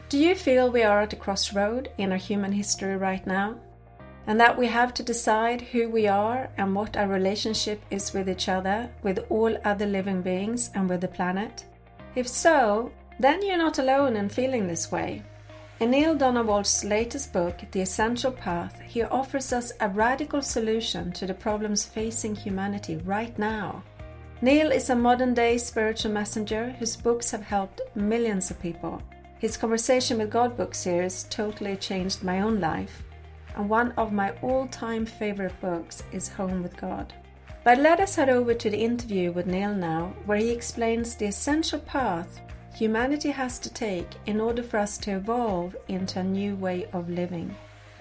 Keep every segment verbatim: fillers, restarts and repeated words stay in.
Do you feel we are at a crossroad in our human history right now? And that we have to decide who we are and what our relationship is with each other, with all other living beings, and with the planet? If so, then you're not alone in feeling this way. In Neale Donald Walsch's latest book, The Essential Path, he offers us a radical solution to the problems facing humanity right now. Neale is a modern-day spiritual messenger whose books have helped millions of people. His Conversation with God book series totally changed my own life, and one of my all-time favorite books is Home with God. But let us head over to the interview with Neale now, where he explains the essential path humanity has to take in order for us to evolve into a new way of living.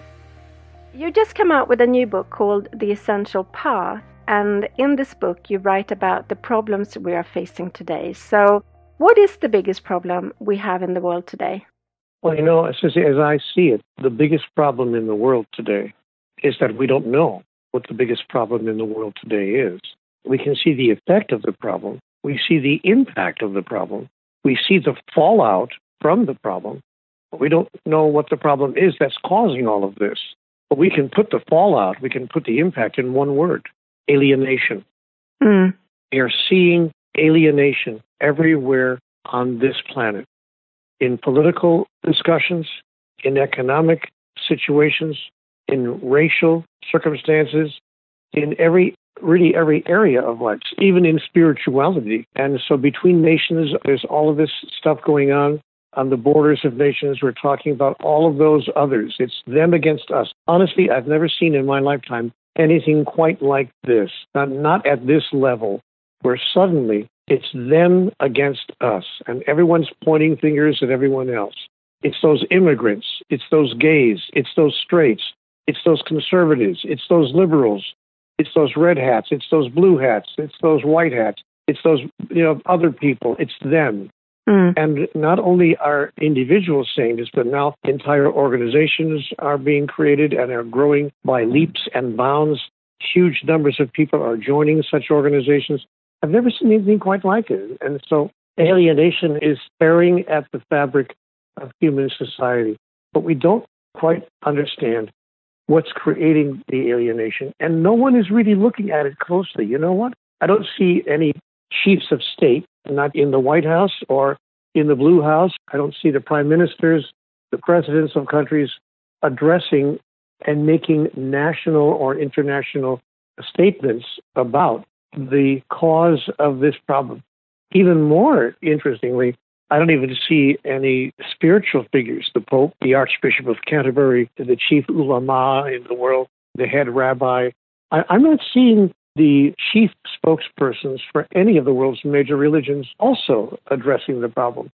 You just come out with a new book called The Essential Path, and in this book you write about the problems we are facing today. So, what is the biggest problem we have in the world today? Well, you know, as, as I see it, the biggest problem in the world today is that we don't know what the biggest problem in the world today is. We can see the effect of the problem. We see the impact of the problem. We see the fallout from the problem. But we don't know what the problem is that's causing all of this. But we can put the fallout, we can put the impact in one word: alienation. Mm. We are seeing alienation everywhere on this planet, in political discussions, in economic situations, in racial circumstances, in every, really every area of life, even in spirituality. And so between nations, there's all of this stuff going on. On the borders of nations, we're talking about all of those others. It's them against us. Honestly, I've never seen in my lifetime anything quite like this, not, not at this level, where suddenly it's them against us, and everyone's pointing fingers at everyone else. It's those immigrants, it's those gays, it's those straights, it's those conservatives, it's those liberals, it's those red hats, it's those blue hats, it's those white hats, it's those, you know, other people, it's them. Mm. And not only are individuals saying this, but now entire organizations are being created and are growing by leaps and bounds. Huge numbers of people are joining such organizations. I've never seen anything quite like it. And so alienation is tearing at the fabric of human society. But we don't quite understand what's creating the alienation. And no one is really looking at it closely. You know what? I don't see any chiefs of state, not in the White House or in the Blue House. I don't see the prime ministers, the presidents of countries addressing and making national or international statements about the cause of this problem. Even more interestingly, I don't even see any spiritual figures, the Pope, the Archbishop of Canterbury, the chief ulama in the world, the head rabbi. I, I'm not seeing the chief spokespersons for any of the world's major religions also addressing the problem.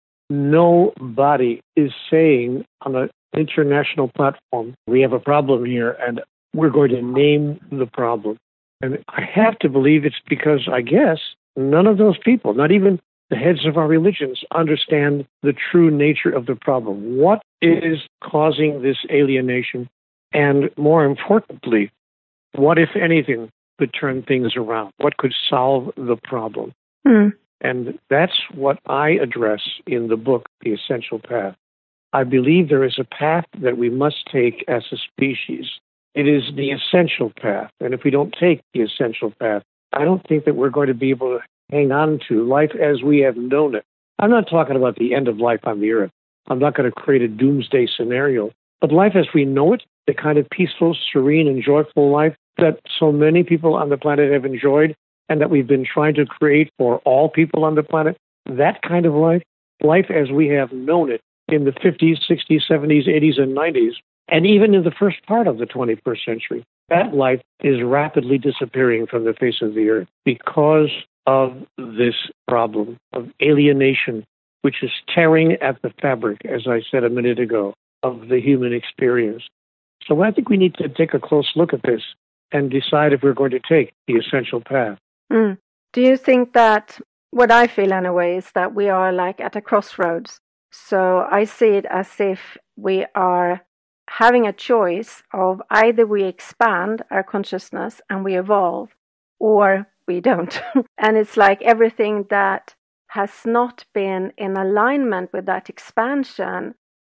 Nobody is saying on an international platform, we have a problem here and we're going to name the problem. And I have to believe it's because, I guess, none of those people, not even the heads of our religions, understand the true nature of the problem. What is causing this alienation? And more importantly, what, if anything, could turn things around? What could solve the problem? Mm. And that's what I address in the book, The Essential Path. I believe there is a path that we must take as a species. It is the essential path. And if we don't take the essential path, I don't think that we're going to be able to hang on to life as we have known it. I'm not talking about the end of life on the earth. I'm not going to create a doomsday scenario. But life as we know it, the kind of peaceful, serene, and joyful life that so many people on the planet have enjoyed and that we've been trying to create for all people on the planet, that kind of life, life as we have known it in the fifties, sixties, seventies, eighties, and nineties, and even in the first part of the twenty-first century, that life is rapidly disappearing from the face of the earth because of this problem of alienation, which is tearing at the fabric, as I said a minute ago, of the human experience. So I think we need to take a close look at this and decide if we're going to take the essential path. Mm. Do you think that, what I feel anyway, is that we are like at a crossroads? So I see it as if we are having a choice of either we expand our consciousness and we evolve, or we don't. And it's like everything that has not been in alignment with that expansion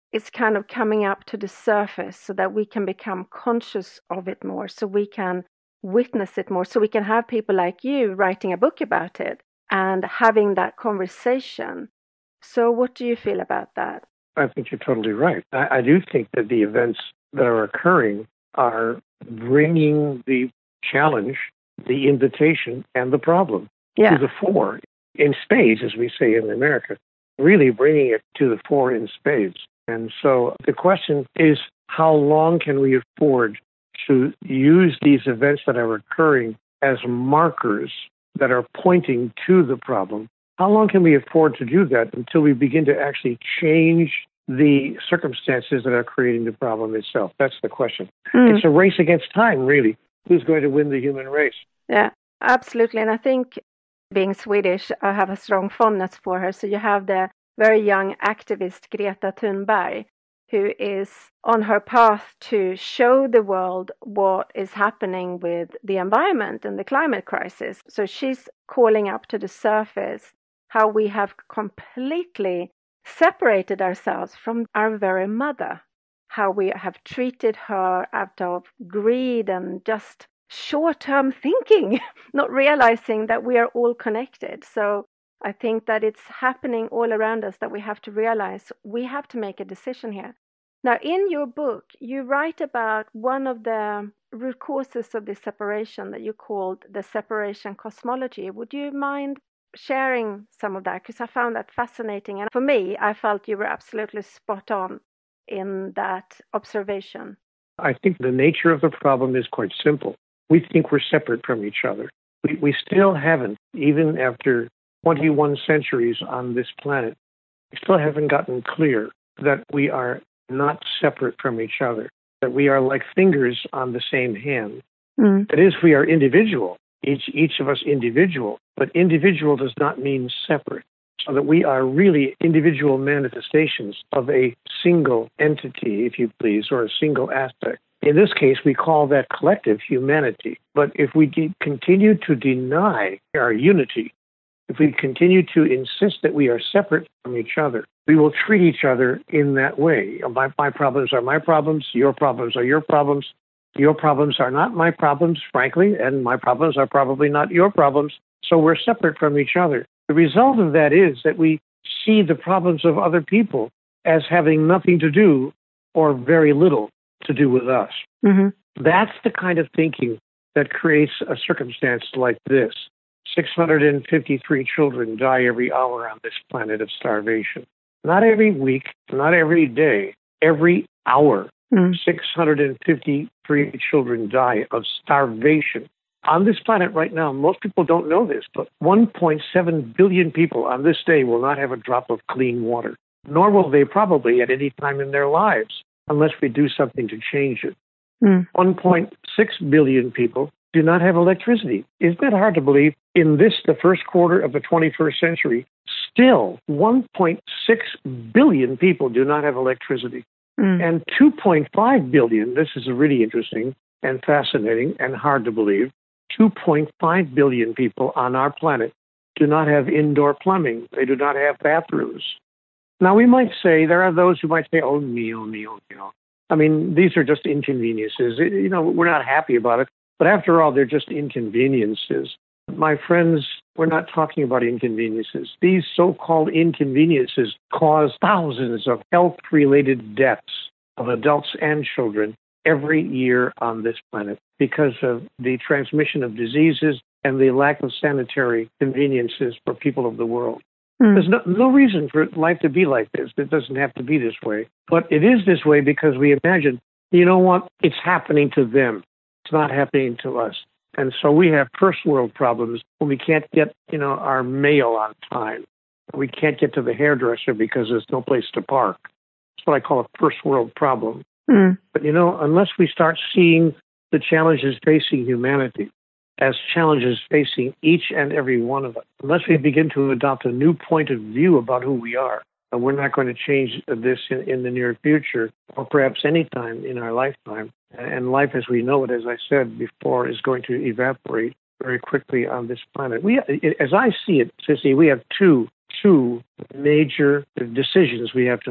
is kind of coming up to the surface so that we can become conscious of it more, so we can witness it more, so we can have people like you writing a book about it and having that conversation. So what do you feel about that? I think you're totally right. I, I do think that the events that are occurring are bringing the challenge, the invitation, and the problem yeah. to the fore in spades, as we say in America, really bringing it to the fore in spades. And so the question is, how long can we afford to use these events that are occurring as markers that are pointing to the problem? How long can we afford to do that until we begin to actually change the circumstances that are creating the problem itself? That's the question. Mm. It's a race against time, really. Who's going to win the human race? Yeah, absolutely. And I think, being Swedish, I have a strong fondness for her. So you have the very young activist Greta Thunberg, who is on her path to show the world what is happening with the environment and the climate crisis. So she's calling up to the surface how we have completely separated ourselves from our very mother, how we have treated her out of greed and just short-term thinking, not realizing that we are all connected. So I think that it's happening all around us, that we have to realize we have to make a decision here. Now, in your book, you write about one of the root causes of this separation that you called the separation cosmology. Would you mind sharing some of that? Because I found that fascinating. And for me, I felt you were absolutely spot on in that observation. I think the nature of the problem is quite simple. We think we're separate from each other. We, we still haven't, even after twenty-one centuries on this planet, we still haven't gotten clear that we are not separate from each other, that we are like fingers on the same hand. Mm. That is, we are individual, each, each of us individual, but individual does not mean separate. So that we are really individual manifestations of a single entity, if you please, or a single aspect. In this case, we call that collective humanity. But if we de- continue to deny our unity, if we continue to insist that we are separate from each other, we will treat each other in that way. My, my problems are my problems, your problems are your problems, your problems are not my problems, frankly, and my problems are probably not your problems, so we're separate from each other. The result of that is that we see the problems of other people as having nothing to do or very little to do with us. Mm-hmm. That's the kind of thinking that creates a circumstance like this. six hundred fifty-three children die every hour on this planet of starvation. Not every week, not every day, every hour. Mm-hmm. six hundred fifty-three children die of starvation. On this planet right now, most people don't know this, but one point seven billion people on this day will not have a drop of clean water, nor will they probably at any time in their lives, unless we do something to change it. Mm. one point six billion people do not have electricity. Isn't that hard to believe? In this, the first quarter of the twenty-first century, still one point six billion people do not have electricity. Mm. And two point five billion, this is really interesting and fascinating and hard to believe, two point five billion people on our planet do not have indoor plumbing. They do not have bathrooms. Now, we might say, there are those who might say, oh, me, oh, me, oh, me. I mean, these are just inconveniences. You know, we're not happy about it. But after all, they're just inconveniences. My friends, we're not talking about inconveniences. These so-called inconveniences cause thousands of health-related deaths of adults and children every year on this planet because of the transmission of diseases and the lack of sanitary conveniences for people of the world. Mm. There's no, no reason for life to be like this. It doesn't have to be this way. But it is this way because we imagine, you know what, it's happening to them. It's not happening to us. And so we have first world problems when we can't get, you know, our mail on time. We can't get to the hairdresser because there's no place to park. That's what I call a first world problem. Mm. But, you know, unless we start seeing the challenges facing humanity as challenges facing each and every one of us, unless we begin to adopt a new point of view about who we are, and we're not going to change this in, in the near future, or perhaps any time in our lifetime. And life as we know it, as I said before, is going to evaporate very quickly on this planet. We, as I see it, Sissy, we have two, two major decisions we have to make.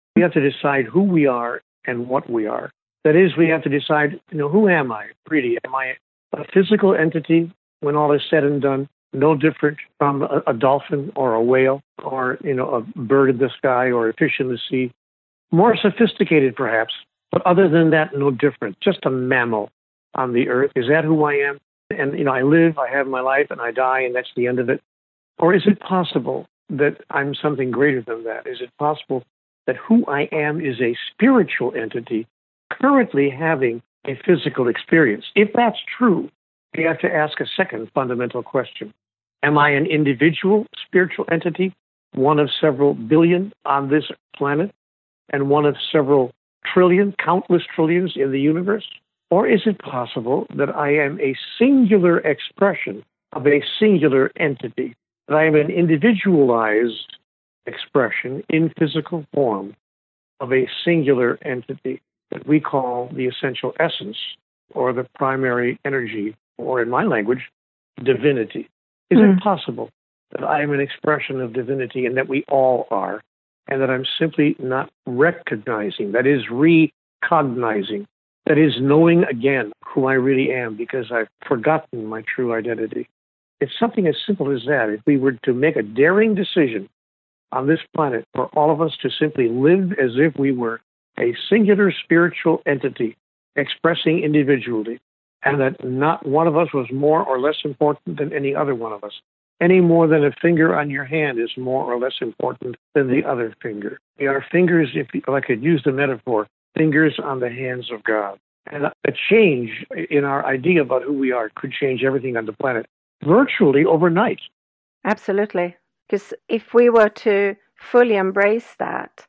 We have to decide who we are and what we are. That is, we have to decide, you know, who am I really? Am I a physical entity when all is said and done, no different from a, a dolphin or a whale or, you know, a bird in the sky or a fish in the sea? More sophisticated, perhaps, but other than that, no different. Just a mammal on the earth. Is that who I am? And, you know, I live, I have my life, and I die, and that's the end of it. Or is it possible that I'm something greater than that? Is it possible that who I am is a spiritual entity currently having a physical experience? If that's true, we have to ask a second fundamental question. Am I an individual spiritual entity, one of several billion on this planet, and one of several trillion, countless trillions in the universe? Or is it possible that I am a singular expression of a singular entity, that I am an individualized expression in physical form of a singular entity that we call the essential essence or the primary energy, or in my language, divinity? Is mm. it possible that I am an expression of divinity and that we all are, and that I'm simply not recognizing, that is recognizing, that is knowing again who I really am because I've forgotten my true identity? It's something as simple as that. If we were to make a daring decision on this planet for all of us to simply live as if we were a singular spiritual entity expressing individually, and that not one of us was more or less important than any other one of us, any more than a finger on your hand is more or less important than the other finger. We are fingers, if I could use the metaphor, fingers on the hands of God. And a change in our idea about who we are could change everything on the planet virtually overnight. Absolutely. Because if we were to fully embrace that,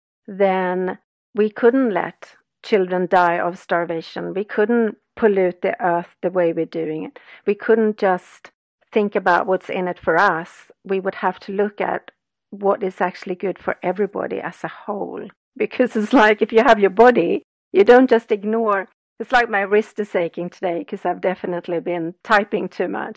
then we couldn't let children die of starvation. We couldn't pollute the earth the way we're doing it. We couldn't just think about what's in it for us. We would have to look at what is actually good for everybody as a whole. Because it's like if you have your body, you don't just ignore. It's like my wrist is aching today because I've definitely been typing too much.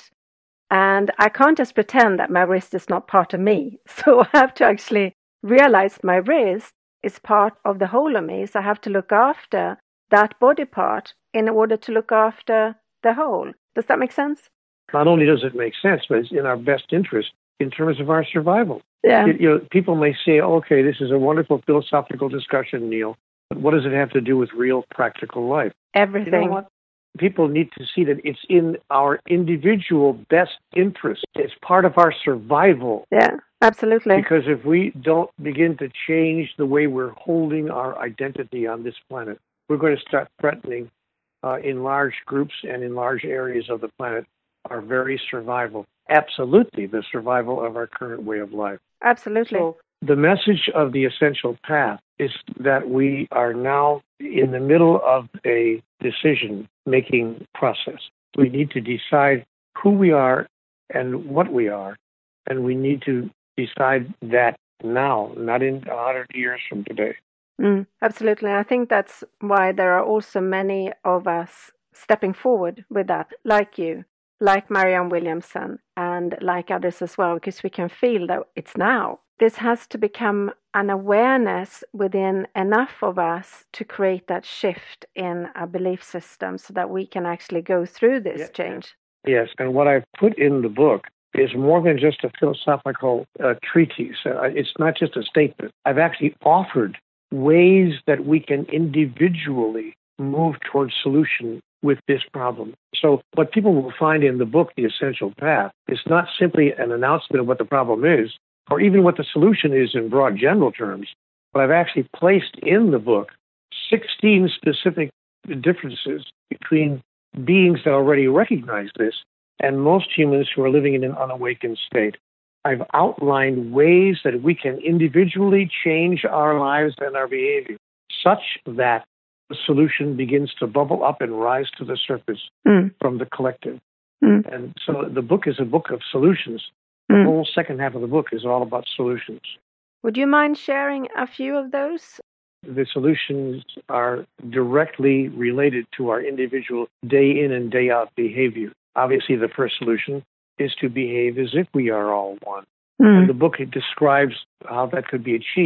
And I can't just pretend that my wrist is not part of me. So I have to actually realize my wrist is part of the whole of me. So I have to look after that body part in order to look after the whole. Does that make sense? Not only does it make sense, but it's in our best interest in terms of our survival. Yeah. It, you know, people may say, okay, this is a wonderful philosophical discussion, Neil, but what does it have to do with real practical life? Everything. You know what? People need to see that it's in our individual best interest. It's part of our survival. Yeah, absolutely. Because if we don't begin to change the way we're holding our identity on this planet, we're going to start threatening uh, in large groups and in large areas of the planet our very survival. Absolutely, the survival of our current way of life. Absolutely. So the message of the Essential Path is that we are now in the middle of a decision-making process. We need to decide who we are and what we are, and we need to decide that now, not in a hundred years from today. Mm, absolutely. I think that's why there are also many of us stepping forward with that, like you, like Marianne Williamson, and like others as well, because we can feel that it's now. This has to become an awareness within enough of us to create that shift in our belief system so that we can actually go through this yes, change. Yes, and what I've put in the book is more than just a philosophical uh, treatise. Uh, it's not just a statement. I've actually offered ways that we can individually move towards solution with this problem. So what people will find in the book, The Essential Path, is not simply an announcement of what the problem is, or even what the solution is in broad general terms, but I've actually placed in the book sixteen specific differences between beings that already recognize this and most humans who are living in an unawakened state. I've outlined ways that we can individually change our lives and our behavior such that the solution begins to bubble up and rise to the surface mm. from the collective. Mm. And so the book is a book of solutions. The mm. whole second half of the book is all about solutions. Would you mind sharing a few of those? The solutions are directly related to our individual day in and day out behavior. Obviously, the first solution is to behave as if we are all one. Mm. And the book it describes how that could be achieved.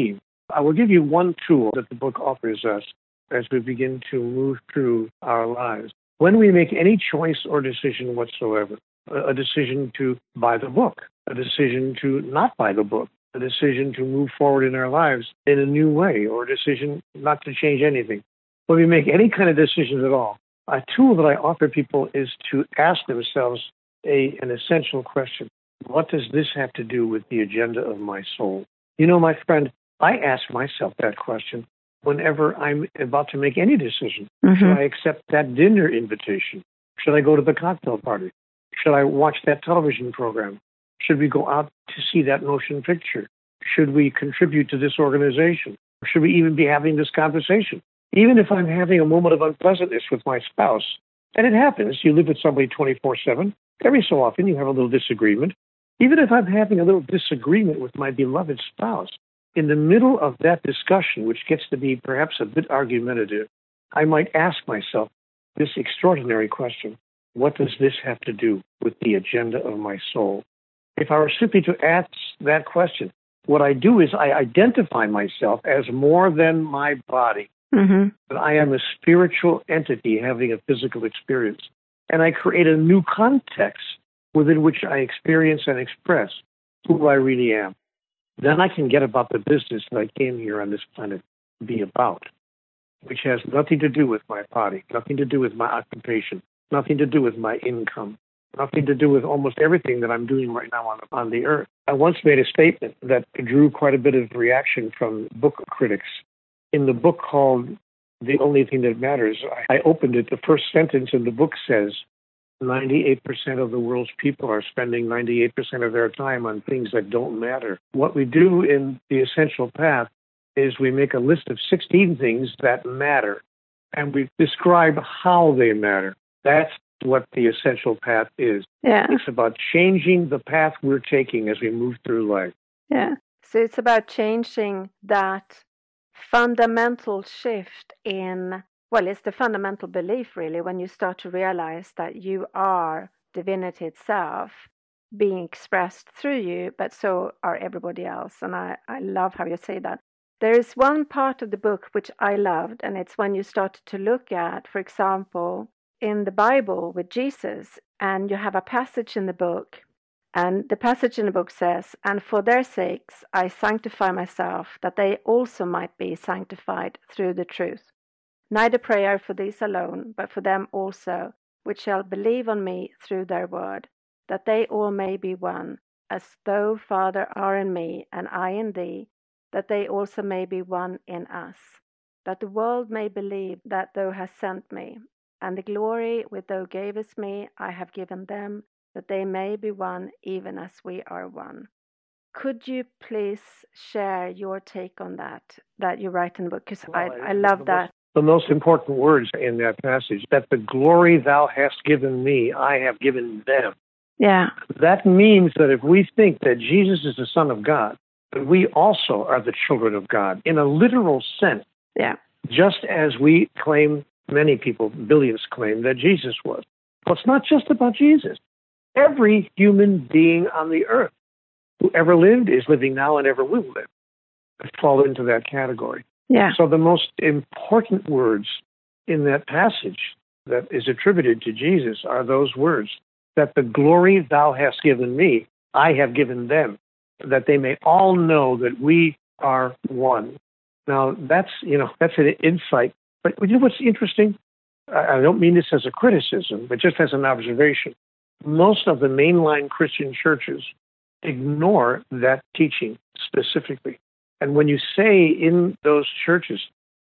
I will give you one tool that the book offers us as we begin to move through our lives. When we make any choice or decision whatsoever, a decision to buy the book, a decision to not buy the book, a decision to move forward in our lives in a new way, or a decision not to change anything. When we make any kind of decisions at all, a tool that I offer people is to ask themselves a, an essential question. What does this have to do with the agenda of my soul? You know, my friend, I ask myself that question whenever I'm about to make any decision. Mm-hmm. Should I accept that dinner invitation? Should I go to the cocktail party? Should I watch that television program? Should we go out to see that motion picture? Should we contribute to this organization? Should we even be having this conversation? Even if I'm having a moment of unpleasantness with my spouse, and it happens, you live with somebody twenty-four seven, every so often you have a little disagreement. Even if I'm having a little disagreement with my beloved spouse, in the middle of that discussion, which gets to be perhaps a bit argumentative, I might ask myself this extraordinary question: what does this have to do with the agenda of my soul? If I were simply to ask that question, what I do is I identify myself as more than my body. Mm-hmm. That I am a spiritual entity having a physical experience. And I create a new context within which I experience and express who I really am. Then I can get about the business that I came here on this planet to be about, which has nothing to do with my body, nothing to do with my occupation, nothing to do with my income, nothing to do with almost everything that I'm doing right now on, on the earth. I once made a statement that drew quite a bit of reaction from book critics. In the book called The Only Thing That Matters, I opened it. The first sentence in the book says, ninety-eight percent of the world's people are spending ninety-eight percent of their time on things that don't matter. What we do in the Essential Path is we make a list of sixteen things that matter, and we describe how they matter. That's what the Essential Path is. Yeah. It's about changing the path we're taking as we move through life. Yeah. So it's about changing that fundamental shift in, well, it's the fundamental belief, really, when you start to realize that you are divinity itself being expressed through you, but so are everybody else. And I, I love how you say that. There is one part of the book which I loved, and it's when you started to look at, for example, in the Bible with Jesus, and you have a passage in the book, and the passage in the book says, "And for their sakes I sanctify myself, that they also might be sanctified through the truth. Neither pray I for these alone, but for them also, which shall believe on me through their word, that they all may be one, as thou, Father, art in me, and I in thee, that they also may be one in us, that the world may believe that thou hast sent me, and the glory which thou gavest me I have given them, that they may be one, even as we are one." Could you please share your take on that, that you write in the book? Because well, I, I love the that. Most, the most important words in that passage, that the glory thou hast given me, I have given them. Yeah. That means that if we think that Jesus is the Son of God, that we also are the children of God, in a literal sense. Yeah. Just as we claim, many people, billions claim, that Jesus was. Well, it's not just about Jesus. Every human being on the earth who ever lived, is living now, and ever will live fall into that category. Yeah. So the most important words in that passage that is attributed to Jesus are those words, that the glory thou hast given me, I have given them, that they may all know that we are one. Now, that's, you know, that's an insight. But you know what's interesting? I don't mean this as a criticism, but just as an observation. Most of the mainline Christian churches ignore that teaching specifically. And when you say in those churches,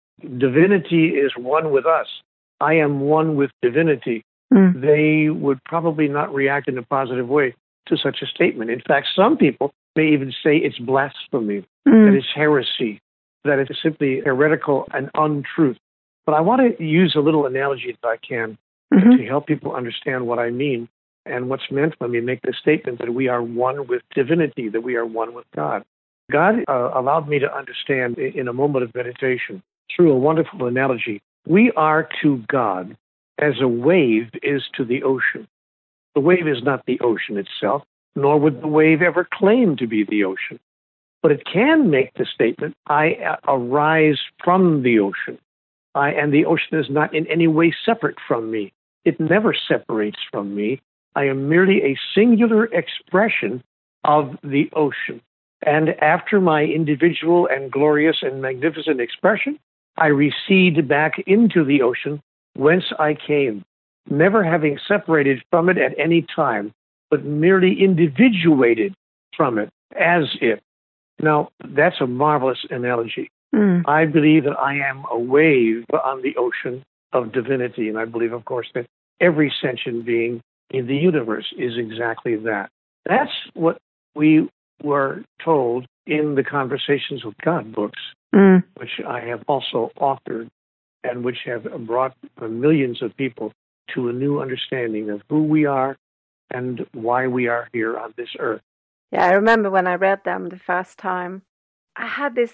divinity is one with us, I am one with divinity, mm. they would probably not react in a positive way to such a statement. In fact, some people may even say it's blasphemy, mm. that it's heresy, that it's simply heretical and untruth. But I want to use a little analogy if I can mm-hmm. to help people understand what I mean and what's meant when we make the statement that we are one with divinity, that we are one with God. God uh, allowed me to understand in a moment of meditation through a wonderful analogy. We are to God as a wave is to the ocean. The wave is not the ocean itself, nor would the wave ever claim to be the ocean. But it can make the statement, I arise from the ocean. I, and the ocean is not in any way separate from me. It never separates from me. I am merely a singular expression of the ocean. And after my individual and glorious and magnificent expression, I recede back into the ocean whence I came, never having separated from it at any time, but merely individuated from it as it. Now, that's a marvelous analogy. Mm. I believe that I am a wave on the ocean of divinity, and I believe, of course, that every sentient being in the universe is exactly that. That's what we were told in the Conversations with God books, mm. which I have also authored and which have brought millions of people to a new understanding of who we are and why we are here on this earth. Yeah, I remember when I read them the first time, I had this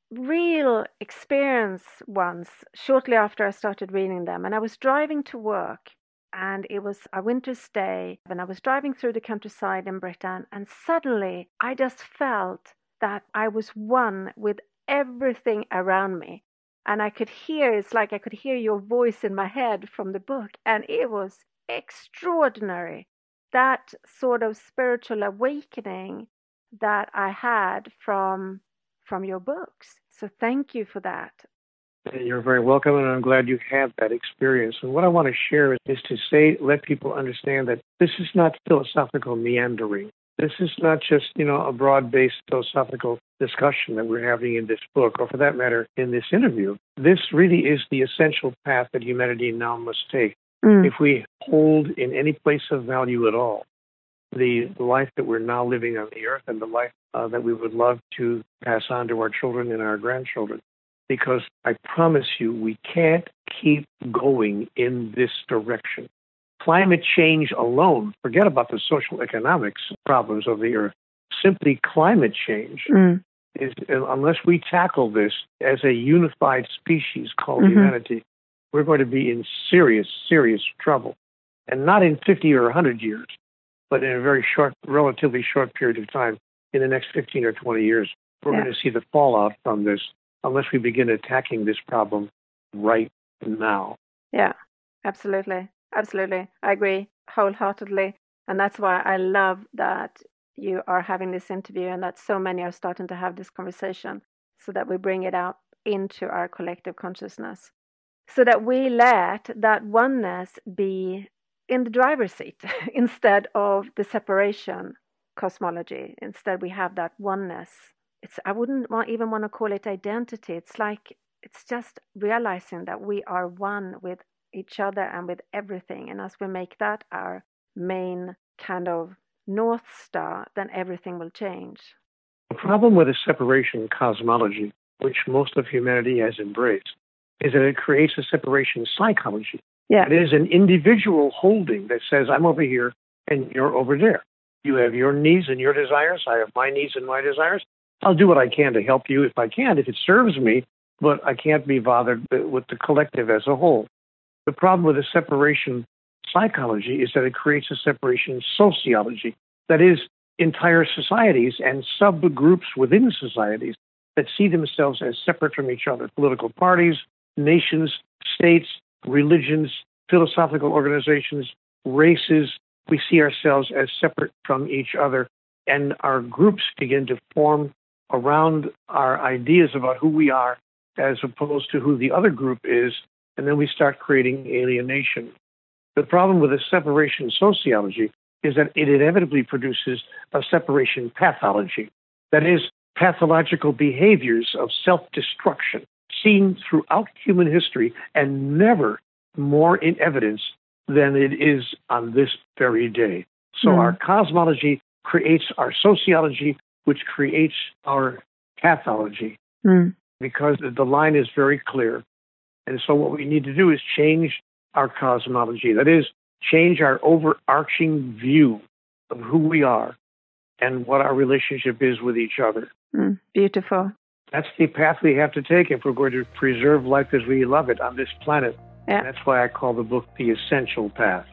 real experience once, shortly after I started reading them. And I was driving to work, and it was a winter's day, and I was driving through the countryside in Britain, and suddenly I just felt that I was one with everything around me. And I could hear, it's like I could hear your voice in my head from the book, and it was extraordinary. That sort of spiritual awakening that I had from from your books. So thank you for that. You're very welcome, and I'm glad you had that experience. And what I want to share is, is to say, let people understand that this is not philosophical meandering. This is not just, you know, a broad-based philosophical discussion that we're having in this book, or for that matter, in this interview. This really is the essential path that humanity now must take. Mm. If we hold in any place of value at all the life that we're now living on the earth and the life uh, that we would love to pass on to our children and our grandchildren, because I promise you, we can't keep going in this direction. Climate change alone, forget about the social economics problems of the earth, simply climate change, mm. is, unless we tackle this as a unified species called mm-hmm. humanity, we're going to be in serious, serious trouble. And not in fifty or one hundred years, but in a very short, relatively short period of time, in the next fifteen or twenty years, we're yeah. going to see the fallout from this unless we begin attacking this problem right now. Yeah, absolutely. Absolutely. I agree wholeheartedly. And that's why I love that you are having this interview and that so many are starting to have this conversation so that we bring it out into our collective consciousness. So that we let that oneness be in the driver's seat instead of the separation cosmology. Instead, we have that oneness. It's I wouldn't want, even want to call it identity. It's like, it's just realizing that we are one with each other and with everything. And as we make that our main kind of North Star, then everything will change. The problem with a separation cosmology, which most of humanity has embraced, is that it creates a separation psychology. Yeah. It is an individual holding that says, I'm over here and you're over there. You have your needs and your desires. I have my needs and my desires. I'll do what I can to help you if I can, if it serves me, but I can't be bothered with the collective as a whole. The problem with a separation psychology is that it creates a separation sociology. That is, entire societies and subgroups within societies that see themselves as separate from each other. Political parties, nations, states, religions, philosophical organizations, races. We see ourselves as separate from each other, and our groups begin to form around our ideas about who we are as opposed to who the other group is, and then we start creating alienation. The problem with a separation sociology is that it inevitably produces a separation pathology. That is, pathological behaviors of self-destruction seen throughout human history and never more in evidence than it is on this very day. So mm. our cosmology creates our sociology, which creates our pathology, mm. because the line is very clear. And so what we need to do is change our cosmology. That is, change our overarching view of who we are and what our relationship is with each other. Mm, beautiful. That's the path we have to take if we're going to preserve life as we love it on this planet. Yeah. And that's why I call the book The Essential Path.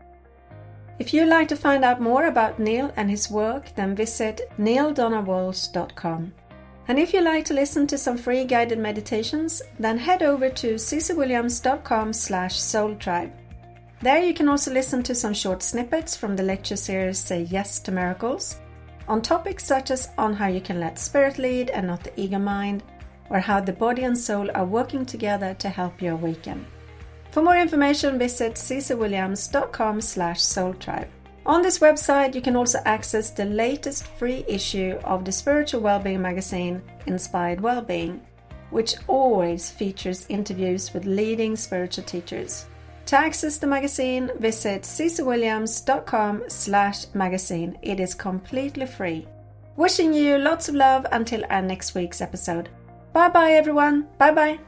If you'd like to find out more about Neil and his work, then visit neil donald walls dot com. And if you like to listen to some free guided meditations, then head over to ccwilliams.com slash soultribe. There you can also listen to some short snippets from the lecture series Say Yes to Miracles, on topics such as on how you can let spirit lead and not the ego mind, or how the body and soul are working together to help you awaken. For more information, visit ccwilliams.com slash soultribe. On this website, you can also access the latest free issue of the spiritual wellbeing magazine, Inspired Wellbeing, which always features interviews with leading spiritual teachers. To access the magazine, visit ccwilliams.com slash magazine. It is completely free. Wishing you lots of love until our next week's episode. Bye bye everyone. Bye bye.